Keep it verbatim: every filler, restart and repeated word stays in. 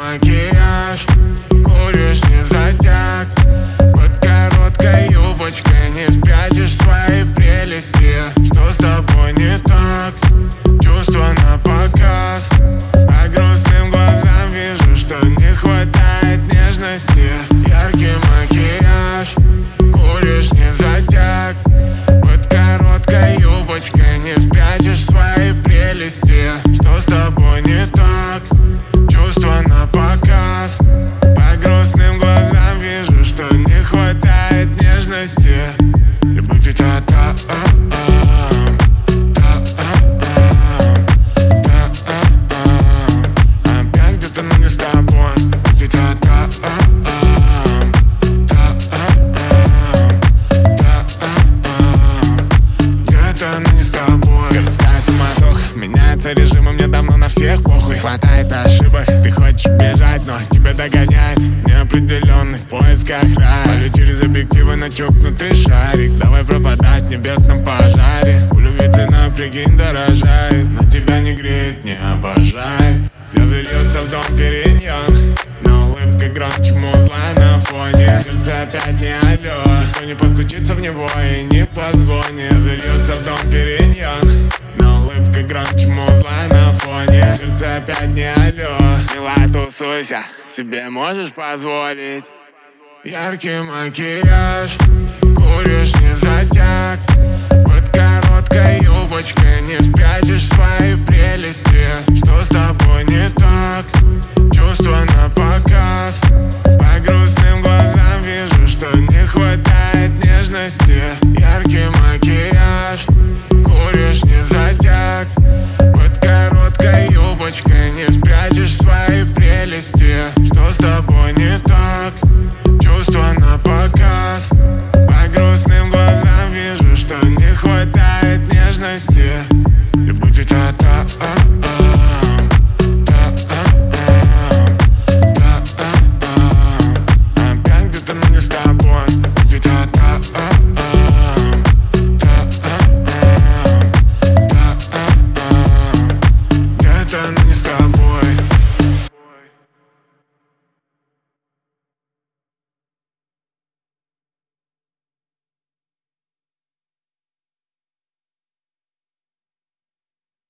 макияж, куришь не затяг. Под короткой юбочкой не спрячешь свои прелести. Что с тобой не так? Чувства на показ. По грустным глазам вижу, что не хватает нежности. Яркий макияж, куришь не затяг. Под короткой юбочкой не спрячешь свои прелести. Что с тобой не так? Чувства на показ. По грустным глазам вижу, что не хватает нежности. Люблю тебя так, опять где-то, но не с тобой. Люблю тебя так, где-то, но не с тобой. Городская суматоха, меняется режим, и мне давно на всех похуй. Хватает ошибок, ты хочешь бежать, но тебя догоняет неопределенность в поисках рая. Полю через объективы на чокнутый шарик. Давай пропадать в небесном пожаре. У любви цена, прикинь, дорожает. Но тебя не греет, не обожает. Слезы льются в дом периньон, но улыбка громче музла на фоне. Сердце опять не алло, никто не постучится в него и не позвонит. Слезы льются в дом периньон, но улыбка громче музла на фоне. Сердце опять не алло. Милая, тусуйся, себе можешь позволить. Яркий макияж, куришь не затяг. Под короткой юбочкой не спрячешь свои прелести. Что с тобой не так? Чувства на показ. По грустным глазам вижу, что не хватает нежности. Яркий макияж, куришь не затяг. Под короткой юбочкой не спрячешь свои прелести. Что с тобой